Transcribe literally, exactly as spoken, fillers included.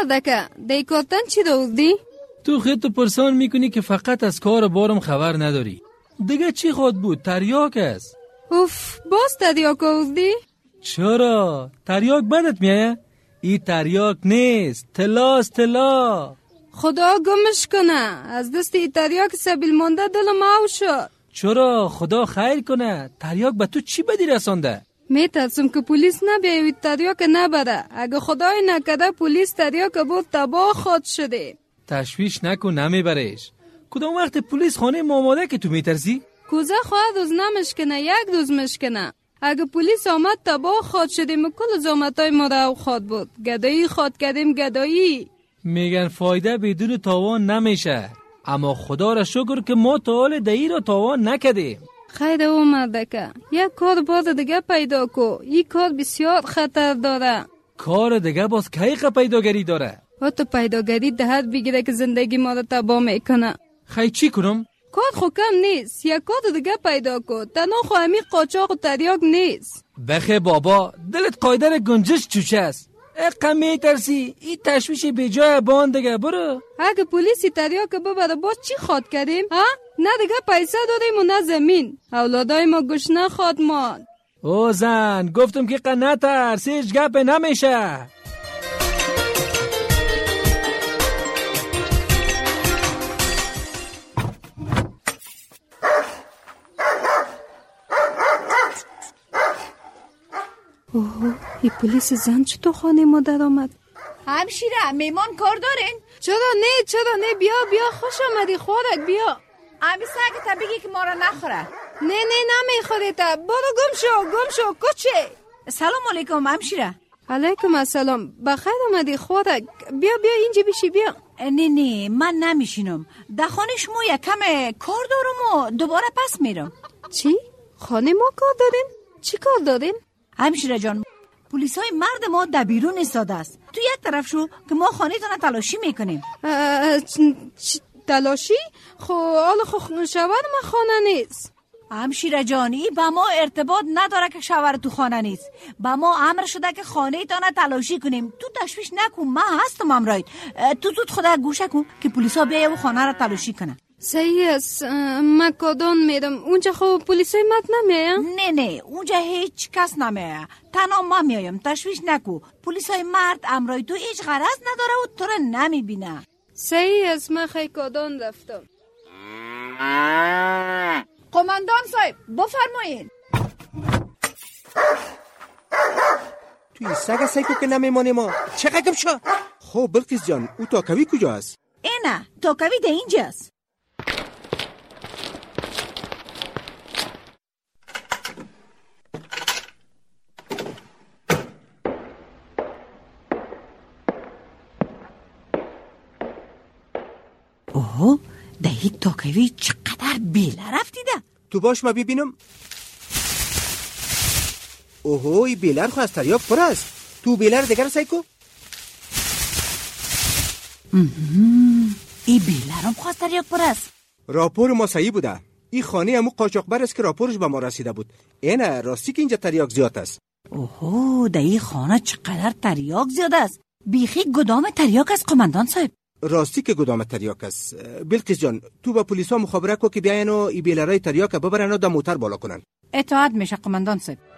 مردکه دی کارتن چی دوزدی؟ تو خودتو پرسان میکنی که فقط از کار بارم خبر نداری. دیگه چی خود بود؟ تریاک است. اوف، باز تریاک اوزدی؟ چرا؟ تریاک بدت میایه؟ ای تریاک نیست، طلاست طلا. خدا گمش کنه، از دست ای تریاک سبیل مانده دلم او شد. چرا؟ خدا خیر کنه. تریاک به تو چی بدی رسانده؟ میترسم که پلیس نبیه و تریاک نبره. اگه خدای نکده پلیس تریاک بود تباه خود شده. تشویش نکن، نمیبرش. کدام وقت پلیس خانه ماماده که تو میترسی؟ کوزه خواهد روز نمشکنه، یک روز مشکنه. اگه پلیس آمد تباه خود شدیم، کل زامتای ما رو خود بود. گدایی خود کردیم، گدایی. میگن فایده بدون تاوان نمیشه، اما خدا را شکر که ما تا حال دایی را تاوان نکردیم. خیر اومده که یک کار باز دیگه پیدا کو. این کار بسیار خطر داره. کار دیگه باز کی پیداگری داره؟ و تو پیداگری دهد بگیره که زندگی ما رو تباه میکنه. خیلی چی کنم؟ کار خو کم نیست، یک کار دیگه پیدا کو. تنها خو همی قاچاق و تریاک نیست. بخه بابا، دلت قایدر گنجش چوچه است. اقم میترسی، این تشویش بی جای بان دیگه. برو. اگه پلیسی تریاک ببره باز چی خواد کردیم؟ ها؟ نه دیگه پیسه داریم و نه زمین. اولادای ما گشنه خواد ماند. او زن، گفتم که قنه ترس، هیچ گپ نمیشه. اوه، این پلیس زن چطور خانه ما در آمد؟ همشیره، میمان کار دارین؟ چرا نه، چرا نه، بیا بیا، خوش آمدی خورک، بیا. امی ساگه تا بگی که ما را نخوره. نه نه نمیخوره تا، برو گم شو، گم شو، کچه. سلام علیکم همشیره. علیکم السلام، بخیر آمدی خورک. بیا بیا اینجا بشی، بیا. نه نه، من نمیشینم. در خانه شما یکم کار دارم و دوباره پس میرم. چی؟ خانه ما کار دارین؟ چی کار دارین؟ همشیره جان، پلیس های مرد ما در بیرون ایستاده است. تو یک طرف شو که ما خانه تانه تلاشی میکنیم. تلاشی؟ خو حالا خو شوهر ما خانه نیست. همشیره جان، ای با ما ارتباط نداره که شوهر تو خانه نیست. با ما امر شده که خانه تانه تلاشی کنیم. تو تشویش نکن، من هستم امرایت. تو تو خدا گوشه کن که پلیس ها بیایه و خانه را تلاشی کنه. صحیح است، من کدام میرم. اونجا خب پلیسای مرد نمیایم؟ نه نه، اونجا هیچ کس نمیایم. تنها ما میایم، تشویش نکو. پلیسای مرد امرای تو هیچ غرض نداره و تو را نمیبینه. صحیح است، من خیلی کدام رفتم. قماندان صاحب بفرمایین. توی سگ سیکو که نمیمانی ما چقدر کم شد. خب بلقیس جان، او تاکوی کجاست؟ اینه تاکوی ده اینجاست. اوه، دهی تاکوی چقدر بیله رفتیده. تو باش ما ببینم. اوهو، ای بیلر خو از تریاک پر است. تو بیلر دیگر سایکو. ای بیلرم خو از تریاک پر است. راپور ما صحیح بوده. این خانه همو قاچاقبر است که راپورش به ما رسیده بود. اینه راستی که اینجا تریاک زیاد است. اوهو، در این خانه چقدر تریاک زیاد است. بیخی گدام تریاک است قماندان صاحب. راستی که گدام تریاک است. بلقیس جان، تو با پلیسا مخابره کو که بیاین و ای بیلرای تریاک ببرن و د موتر بالا کنن. اطاعت میشه قماندان صاحب.